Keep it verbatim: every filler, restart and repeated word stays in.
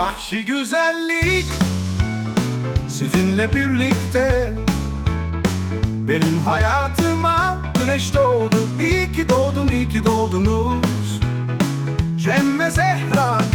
Vahşi güzellik sizinle birlikte. Benim hayatıma güneş doğdu. İyi ki doğdun, iyi ki doğdunuz. Cem ve Zehra